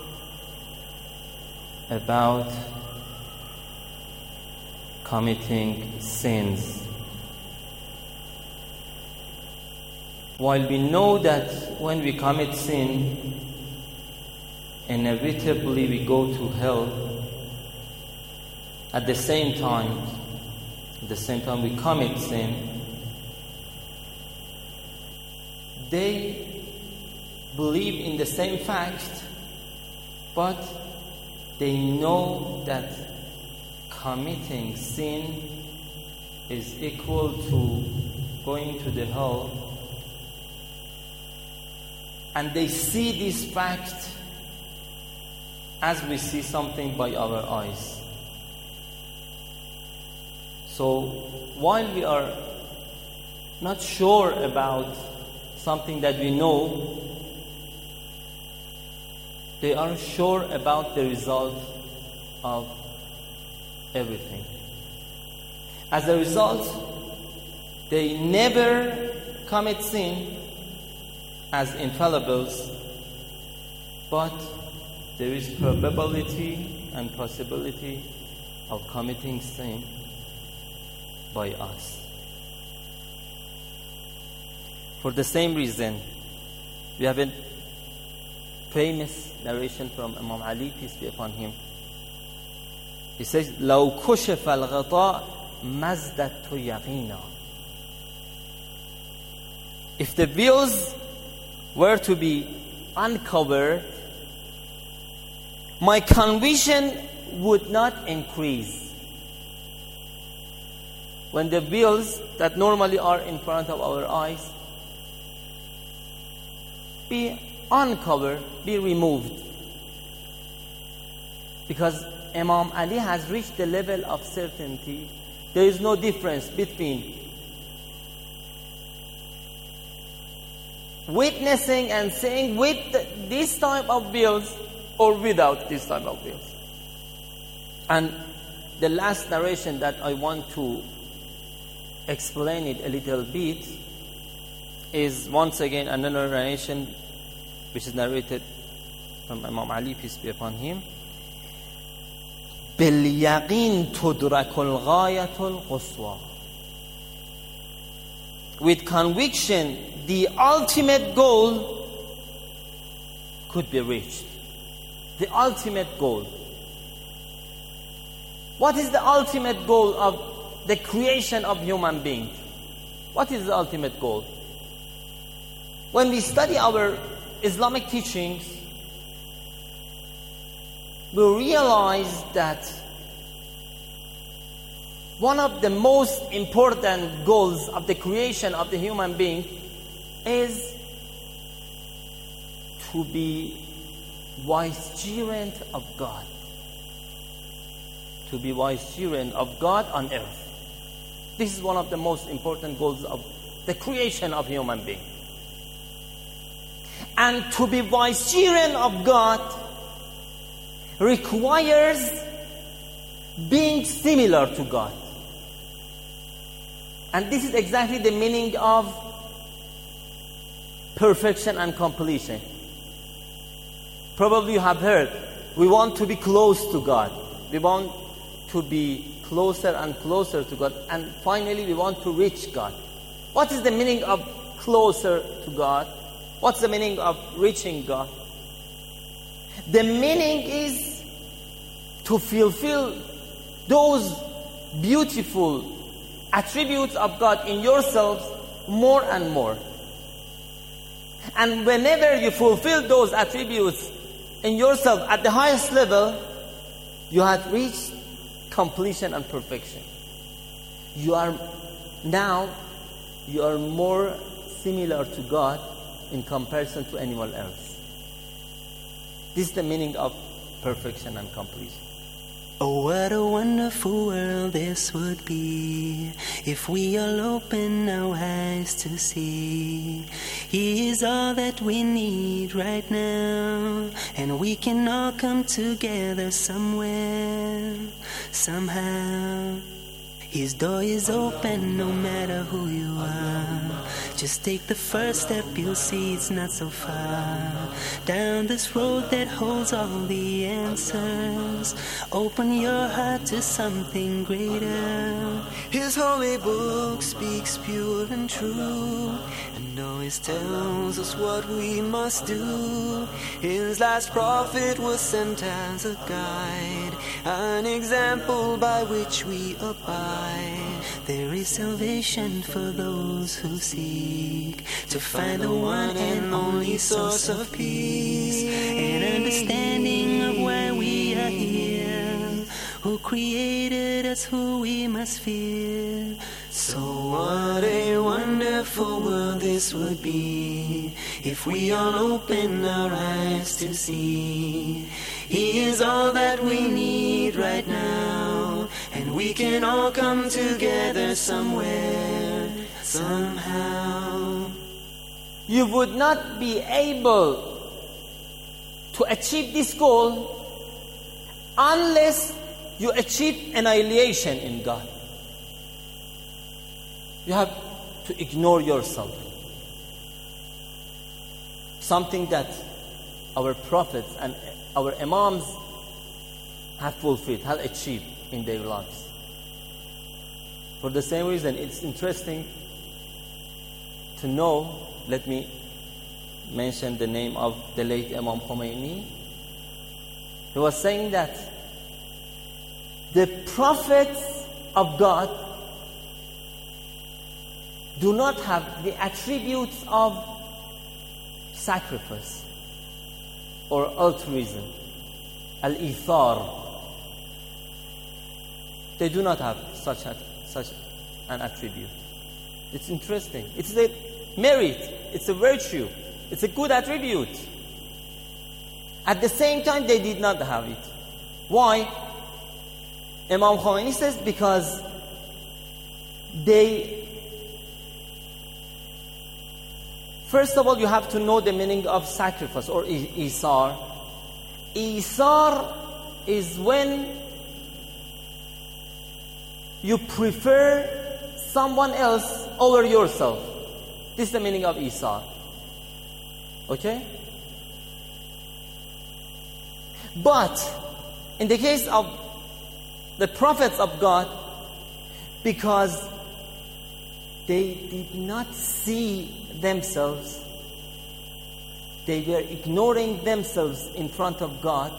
about committing sins. while we know that when we commit sin, inevitably we go to hell, at the same time, at the same time we commit sin, they believe in the same fact, but they know that committing sin is equal to going to the hell, and they see this fact as we see something by our eyes. So while we are not sure about something that we know, they are sure about the result of everything. As a result, they never commit sin as infallibles, but there is probability and possibility of committing sin by us. For the same reason, we have a famous narration from Imam Ali, peace be upon him. He says, لو كشف الغطاء مزدت يقينا. If the veils were to be uncovered, my conviction would not increase. When the veils that normally are in front of our eyes be uncovered, be removed. Because Imam Ali has reached the level of certainty. There is no difference between witnessing and saying with this type of veils or without this type of veils. And the last narration that I want to explain it a little bit is once again another narration which is narrated from Imam Ali, peace be upon him. بِالْيَقِينِ تُدْرَكُ الْغَايَةُ الْقُصْوَى. With conviction, the ultimate goal could be reached. The ultimate goal. What is the ultimate goal of the creation of human beings? What is the ultimate goal? When we study our Islamic teachings, we realize that one of the most important goals of the creation of the human being is to be vicegerent of God. To be vicegerent of God on earth. This is one of the most important goals of the creation of human being. And to be vicegerent of God requires being similar to God. And this is exactly the meaning of perfection and completion. Probably you have heard, we want to be close to God. We want to be closer and closer to God. And finally, we want to reach God. What is the meaning of closer to God? What's the meaning of reaching God? The meaning is to fulfill those beautiful attributes of God in yourselves more and more. And whenever you fulfill those attributes in yourself at the highest level, you have reached completion and perfection. You are now, you are more similar to God in comparison to anyone else. This is the meaning of perfection and completion. Oh, what a wonderful world this would be if we all open our eyes to see He is all that we need right now, and we can all come together somewhere, somehow. His door is open no matter who you are. Just take the first step, you'll see it's not so far. Down this road that holds all the answers. Open your heart to something greater. His holy book speaks pure and true, and always Moses tells us what we must do. His last prophet was sent as a guide, an example by which we abide. There is salvation for those who seek to find the one and only source of peace, and understanding of why we are here, who created us, who we must fear. So what a wonderful world this would be if we all open our eyes to see He is all that we need right now, and we can all come together somewhere, somehow. You would not be able to achieve this goal unless you achieve annihilation in God. You have to ignore yourself. Something that our prophets and our imams have fulfilled, have achieved in their lives. For the same reason, it's interesting to know, let me mention the name of the late Imam Khomeini. He was saying that the prophets of God do not have the attributes of sacrifice or altruism, al-ithar. They do not have such a, such an attribute. It's interesting. It's a merit. It's a virtue. It's a good attribute. At the same time, they did not have it. Why? Imam Khomeini says because they, first of all, you have to know the meaning of sacrifice or isar. Isar is when you prefer someone else over yourself. This is the meaning of isar. Okay? But in the case of the prophets of God, because they did not see themselves, they were ignoring themselves in front of God,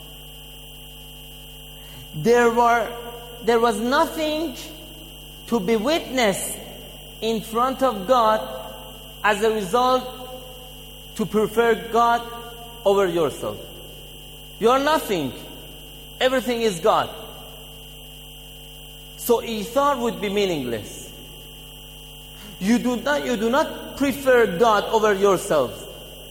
there were there was nothing to be witnessed in front of God as a result to prefer God over yourself. You are nothing. Everything is God. So ithar would be meaningless. You do not, you do not prefer God over yourself.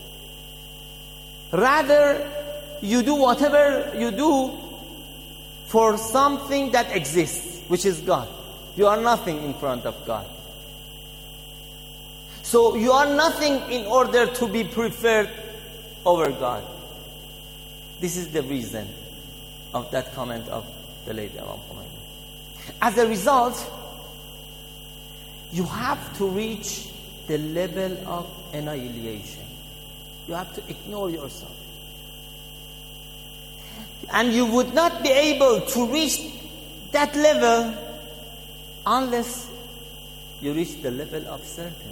Rather, you do whatever you do for something that exists, which is God. You are nothing in front of God. So you are nothing in order to be preferred over God. This is the reason of that comment of the late Imam Khomeini. As a result, you have to reach the level of annihilation. You have to ignore yourself. And you would not be able to reach that level unless you reach the level of certainty.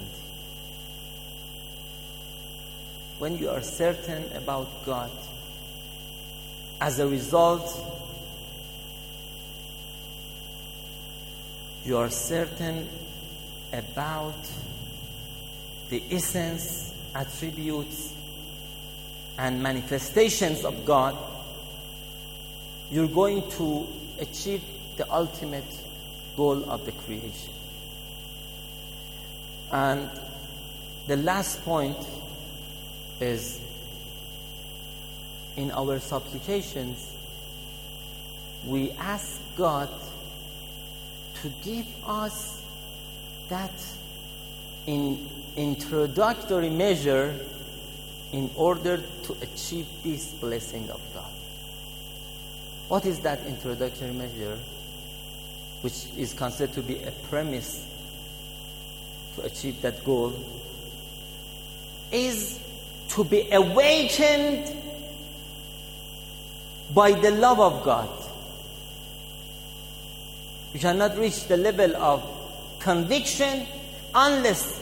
When you are certain about God, as a result, you are certain about the essence, attributes, and manifestations of God, you're going to achieve the ultimate goal of the creation. And the last point is, in our supplications, we ask God to give us that in introductory measure in order to achieve this blessing of God. What is that introductory measure, which is considered to be a premise to achieve that goal? Is to be awakened by the love of God. You cannot reach the level of conviction unless